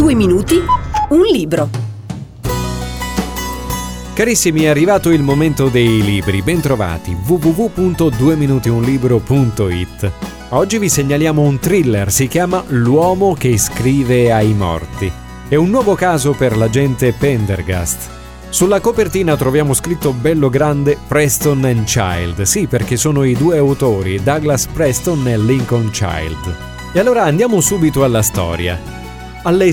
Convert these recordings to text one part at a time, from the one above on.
2 minuti, un libro. Carissimi, è arrivato il momento dei libri. Bentrovati, www.2minutionlibro.it. Oggi vi segnaliamo un thriller, si chiama L'uomo che scrive ai morti. È un nuovo caso per l'agente Pendergast. Sulla copertina troviamo scritto bello grande Preston and Child. Sì, perché sono i due autori, Douglas Preston e Lincoln Child. E allora andiamo subito alla storia. Alle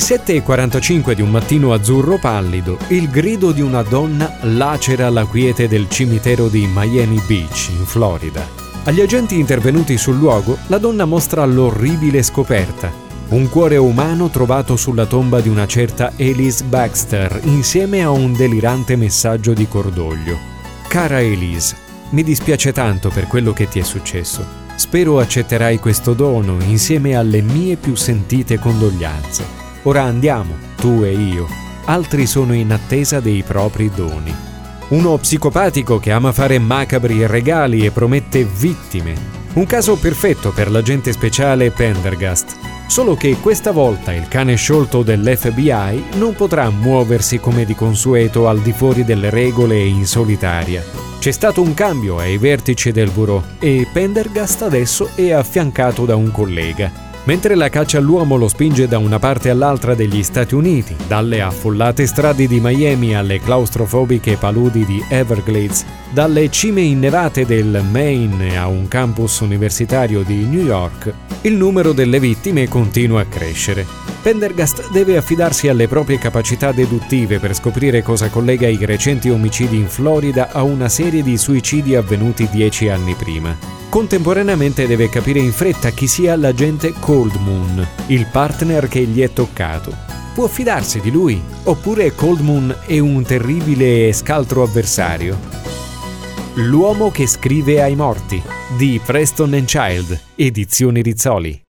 7:45 di un mattino azzurro pallido, il grido di una donna lacera la quiete del cimitero di Miami Beach, in Florida. Agli agenti intervenuti sul luogo, la donna mostra l'orribile scoperta: un cuore umano trovato sulla tomba di una certa Elise Baxter, insieme a un delirante messaggio di cordoglio. Cara Elise, mi dispiace tanto per quello che ti è successo. Spero accetterai questo dono insieme alle mie più sentite condoglianze. Ora andiamo, tu e io. Altri sono in attesa dei propri doni. Uno psicopatico che ama fare macabri regali e promette vittime. Un caso perfetto per l'agente speciale Pendergast. Solo che questa volta il cane sciolto dell'FBI non potrà muoversi come di consueto al di fuori delle regole e in solitaria. C'è stato un cambio ai vertici del bureau e Pendergast adesso è affiancato da un collega. Mentre la caccia all'uomo lo spinge da una parte all'altra degli Stati Uniti, dalle affollate strade di Miami alle claustrofobiche paludi di Everglades, dalle cime innevate del Maine a un campus universitario di New York, il numero delle vittime continua a crescere. Pendergast deve affidarsi alle proprie capacità deduttive per scoprire cosa collega i recenti omicidi in Florida a una serie di suicidi avvenuti 10 anni prima. Contemporaneamente deve capire in fretta chi sia l'agente Cold Moon, il partner che gli è toccato. Può fidarsi di lui? Oppure Cold Moon è un terribile e scaltro avversario? L'uomo che scrive ai morti, di Preston and Child, edizioni Rizzoli.